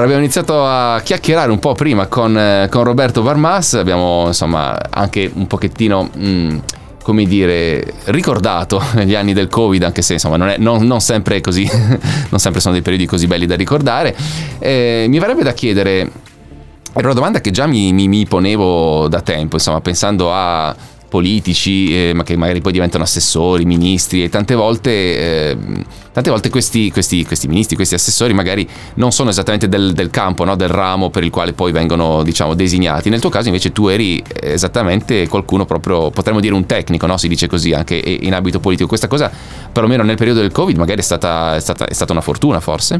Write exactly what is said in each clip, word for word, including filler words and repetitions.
Allora, abbiamo iniziato a chiacchierare un po' prima con, con Roberto Barmas, abbiamo insomma anche un pochettino... Mh, come dire, ricordato gli anni del Covid, anche se insomma non, è, non, non sempre così, non sempre sono dei periodi così belli da ricordare. Eh, mi verrebbe da chiedere, era una domanda che già mi, mi, mi ponevo da tempo, insomma, pensando a politici, eh, ma che magari poi diventano assessori, ministri, e tante volte, eh, tante volte questi, questi, questi ministri, questi assessori magari non sono esattamente del, del campo, no? Del ramo per il quale poi vengono, diciamo, designati. Nel tuo caso invece tu eri esattamente qualcuno proprio, potremmo dire un tecnico, no? Si dice così anche in ambito politico. Questa cosa, perlomeno nel periodo del Covid, magari è stata, è stata, è stata una fortuna, forse?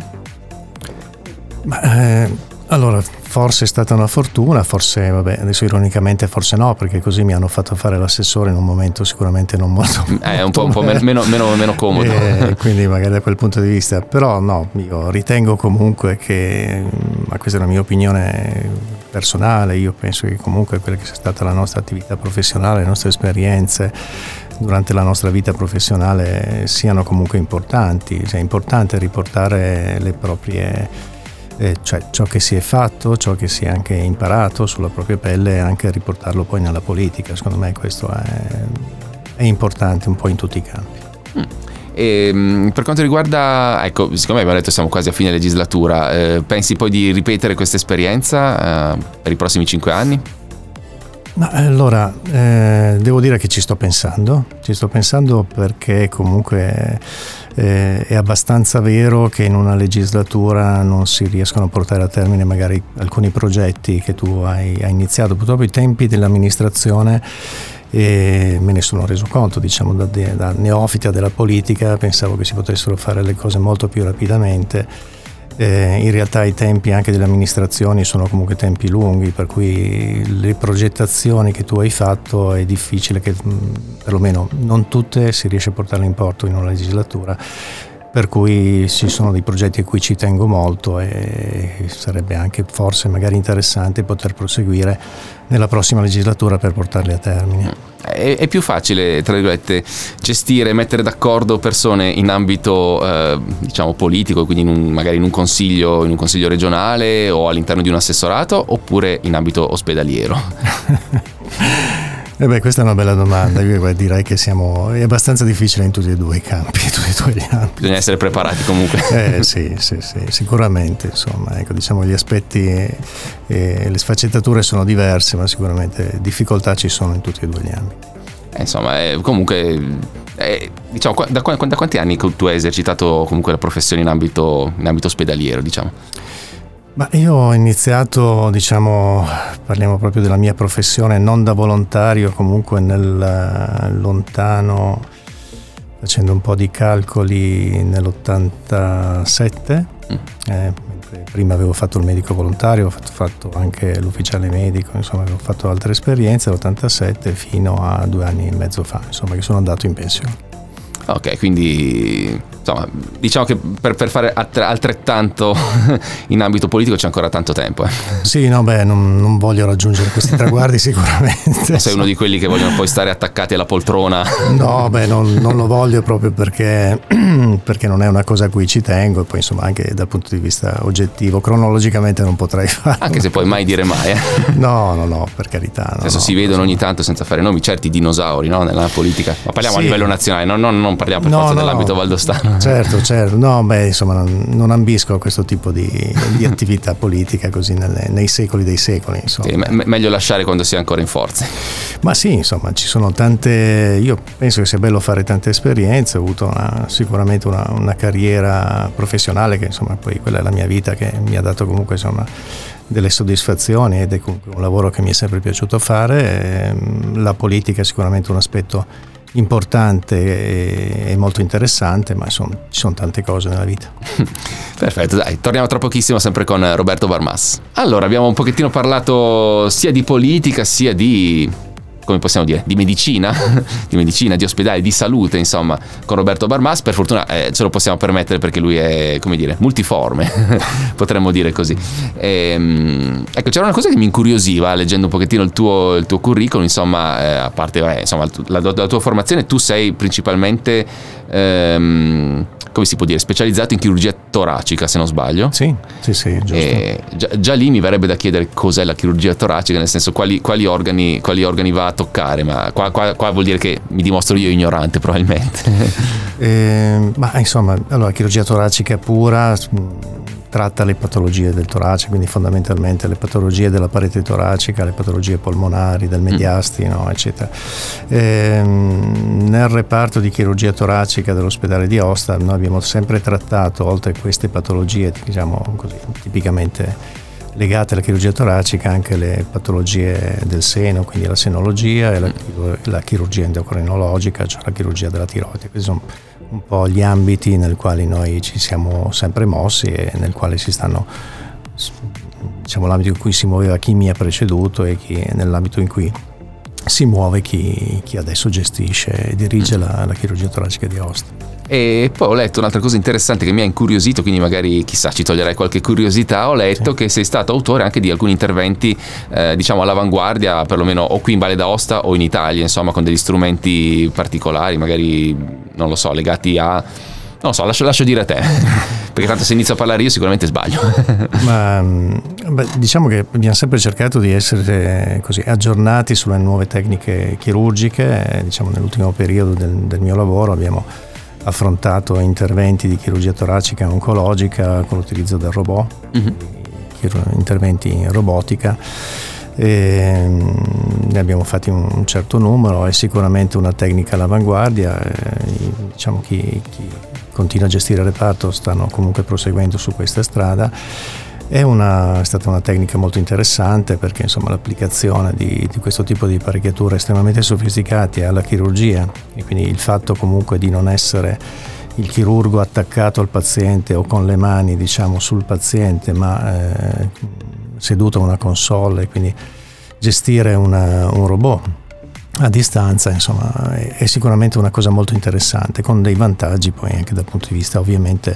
Ma, eh... Allora, forse è stata una fortuna, forse, vabbè, adesso ironicamente forse no, perché così mi hanno fatto fare l'assessore in un momento sicuramente non molto... È un po', un po' meno, meno, meno comodo. E quindi magari da quel punto di vista, però no, io ritengo comunque che, ma questa è la mia opinione personale, io penso che comunque quella che sia stata la nostra attività professionale, le nostre esperienze durante la nostra vita professionale siano comunque importanti, cioè è importante riportare le proprie... Eh, cioè ciò che si è fatto, ciò che si è anche imparato sulla propria pelle e anche riportarlo poi nella politica. Secondo me questo è, è importante un po' in tutti i campi. Mm. E, per quanto riguarda, ecco, siccome abbiamo detto siamo quasi a fine legislatura, eh, pensi poi di ripetere questa esperienza eh, per i prossimi cinque anni? Ma allora, eh, devo dire che ci sto pensando, ci sto pensando perché comunque eh, è abbastanza vero che in una legislatura non si riescono a portare a termine magari alcuni progetti che tu hai, hai iniziato. Purtroppo i tempi dell'amministrazione, e me ne sono reso conto, diciamo, da, da neofita della politica, pensavo che si potessero fare le cose molto più rapidamente. Eh, in realtà i tempi anche delle amministrazioni sono comunque tempi lunghi, per cui le progettazioni che tu hai fatto è difficile che, perlomeno non tutte, si riesce a portarle in porto in una legislatura, per cui ci sono dei progetti a cui ci tengo molto e sarebbe anche forse magari interessante poter proseguire nella prossima legislatura per portarli a termine. È, è più facile, tra virgolette, gestire, mettere d'accordo persone in ambito eh, diciamo politico, quindi in un, magari in un consiglio, in un consiglio regionale o all'interno di un assessorato, oppure in ambito ospedaliero? Eh beh, questa è una bella domanda. Io direi che siamo è abbastanza difficile in tutti e due i campi, in tutti e due gli ambiti. Bisogna essere preparati comunque. Eh sì, sì, sì, sicuramente. Insomma, ecco, diciamo gli aspetti e, e le sfaccettature sono diverse, ma sicuramente difficoltà ci sono in tutti e due gli ambiti. Eh, insomma, eh, comunque, eh, diciamo, da, da, da quanti anni tu hai esercitato comunque la professione in ambito, in ambito ospedaliero, diciamo? Ma io ho iniziato, diciamo, parliamo proprio della mia professione, non da volontario, comunque nel lontano, facendo un po' di calcoli, nell'ottantasette. Mm. Eh, prima avevo fatto il medico volontario, ho fatto, fatto anche l'ufficiale medico, insomma avevo fatto altre esperienze dall'ottantasette fino a due anni e mezzo fa, insomma, che sono andato in pensione. Ok, quindi insomma, diciamo che per, per fare altrettanto in ambito politico c'è ancora tanto tempo. Eh. Sì, no, beh, non, non voglio raggiungere questi traguardi sicuramente. O sei uno di quelli che vogliono poi stare attaccati alla poltrona? No, beh, non, non lo voglio proprio perché, perché non è una cosa a cui ci tengo, e poi insomma anche dal punto di vista oggettivo, cronologicamente non potrei farlo. Anche se puoi mai dire mai. Eh. No, no, no, per carità. No, Adesso no, si vedono insomma. Ogni tanto, senza fare nomi, certi dinosauri, no, nella politica. Ma parliamo Sì. a livello nazionale, no, no, non parliamo per No, forza no, dell'ambito no. valdostano. Certo, certo. No, beh, insomma, non, non ambisco a questo tipo di, di attività politica così nelle, nei secoli dei secoli, insomma. Sì, me- meglio lasciare quando si è ancora in forze. Ma sì, insomma, ci sono tante. Io penso che sia bello fare tante esperienze. Ho avuto una, sicuramente una, una carriera professionale che, insomma, poi quella è la mia vita, che mi ha dato comunque, insomma, delle soddisfazioni, ed è comunque un lavoro che mi è sempre piaciuto fare. La politica è sicuramente un aspetto importante e molto interessante, ma insomma ci sono tante cose nella vita. Perfetto, dai, torniamo tra pochissimo sempre con Roberto Barmas. Allora, abbiamo un pochettino parlato sia di politica sia di, come possiamo dire, di medicina, di medicina, di ospedale, di salute, insomma, con Roberto Barmas. Per fortuna eh, ce lo possiamo permettere perché lui è, come dire, multiforme, potremmo dire così. E, ecco, c'era una cosa che mi incuriosiva leggendo un pochettino il tuo, il tuo curriculum, insomma, eh, a parte, eh, insomma, la, la tua formazione, tu sei principalmente ehm, come si può dire, specializzato in chirurgia toracica, se non sbaglio. Sì, sì, sì, giusto. E già, già lì mi verrebbe da chiedere cos'è la chirurgia toracica, nel senso quali, quali, organi, quali organi va a toccare, ma qua, qua, qua vuol dire che mi dimostro io ignorante probabilmente. eh, ma insomma, allora, chirurgia toracica pura tratta le patologie del torace, quindi fondamentalmente le patologie della parete toracica, le patologie polmonari, del mediastino, mm. eccetera. E, nel reparto di chirurgia toracica dell'ospedale di Aosta noi abbiamo sempre trattato, oltre a queste patologie, diciamo così, tipicamente legate alla chirurgia toracica, anche le patologie del seno, quindi la senologia e la, la chirurgia endocrinologica, cioè la chirurgia della tiroide. Questi sono un po' gli ambiti nel quali noi ci siamo sempre mossi e nel quale si stanno, diciamo, l'ambito in cui si muoveva chi mi ha preceduto e chi, nell'ambito in cui si muove chi, chi adesso gestisce e dirige la, la chirurgia toracica di Aosta. E poi ho letto un'altra cosa interessante che mi ha incuriosito, quindi magari chissà ci toglierai qualche curiosità. Ho letto sì. che sei stato autore anche di alcuni interventi eh, diciamo all'avanguardia, perlomeno o qui in Valle d'Aosta o in Italia, insomma, con degli strumenti particolari, magari non lo so, legati a, non lo so, lascio, lascio dire a te perché tanto se inizio a parlare io sicuramente sbaglio. Ma beh, diciamo che abbiamo sempre cercato di essere così aggiornati sulle nuove tecniche chirurgiche. Diciamo nell'ultimo periodo del, del mio lavoro abbiamo affrontato interventi di chirurgia toracica oncologica con l'utilizzo del robot, mm-hmm. interventi in robotica. E ne abbiamo fatti un certo numero, è sicuramente una tecnica all'avanguardia. Diciamo chi, chi continua a gestire il reparto stanno comunque proseguendo su questa strada. È, una, è stata una tecnica molto interessante perché insomma l'applicazione di, di questo tipo di apparecchiature estremamente sofisticate alla chirurgia, e quindi il fatto comunque di non essere il chirurgo attaccato al paziente o con le mani diciamo sul paziente, ma eh, seduto a una console, e quindi gestire una, un robot a distanza, insomma, è, è sicuramente una cosa molto interessante, con dei vantaggi poi anche dal punto di vista ovviamente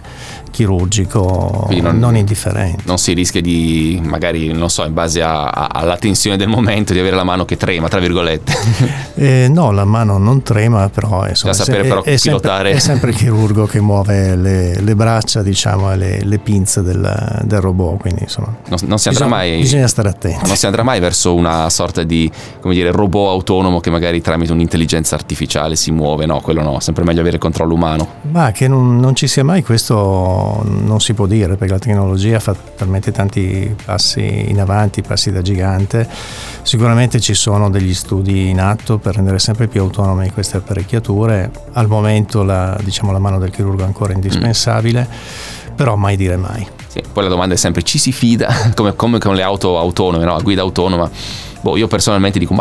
chirurgico non, non indifferente. Non si rischia di, magari, non so, in base a, a, alla tensione del momento, di avere la mano che trema, tra virgolette. Eh, no, la mano non trema, però insomma, da sapere è, però è, pilotare. Sempre, è sempre il chirurgo che muove le, le braccia, diciamo, e le, le pinze del, del robot, quindi insomma non, non si andrà bisogna, mai bisogna stare attenti. Non si andrà mai verso una sorta di, come dire, robot autonomo che magari tramite un'intelligenza artificiale si muove, no, quello no, sempre meglio avere controllo umano. Ma che non, non ci sia mai, questo non si può dire, perché la tecnologia fa talmente tanti passi in avanti, passi da gigante. Sicuramente ci sono degli studi in atto per rendere sempre più autonome queste apparecchiature. Al momento la, diciamo, la mano del chirurgo è ancora indispensabile, mm. però mai dire mai. Sì, poi la domanda è sempre: ci si fida? come, come con le auto autonome, no? A guida autonoma. Boh, io personalmente dico, ma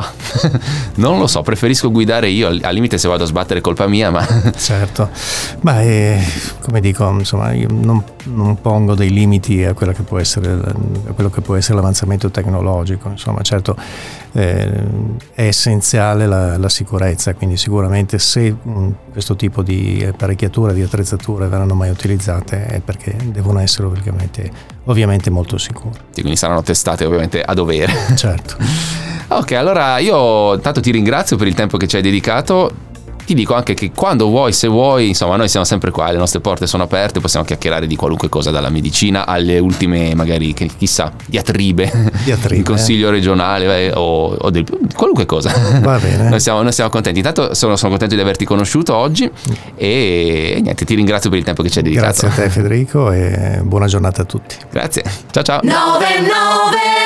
non lo so, preferisco guidare io, al limite se vado a sbattere è colpa mia, ma... Certo, ma è, come dico, insomma, io non, non pongo dei limiti a quello che può essere, a quello che può essere l'avanzamento tecnologico, insomma, certo eh, è essenziale la, la sicurezza, quindi sicuramente se mh, questo tipo di apparecchiature, di attrezzature verranno mai utilizzate è perché devono essere ovviamente, ovviamente molto sicure. Sì, quindi saranno testate ovviamente a dovere. Certo. Ok, allora io intanto ti ringrazio per il tempo che ci hai dedicato. Ti dico anche che quando vuoi, se vuoi, insomma, noi siamo sempre qua, le nostre porte sono aperte, possiamo chiacchierare di qualunque cosa, dalla medicina alle ultime, magari, chissà, diatribe, diatribe il consiglio regionale eh, o, o del, qualunque cosa. Va bene. Noi siamo, noi siamo contenti. Intanto sono, sono contento di averti conosciuto oggi e, e niente, ti ringrazio per il tempo che ci hai dedicato. Grazie a te, Federico, e buona giornata a tutti. Grazie, ciao ciao. nove nove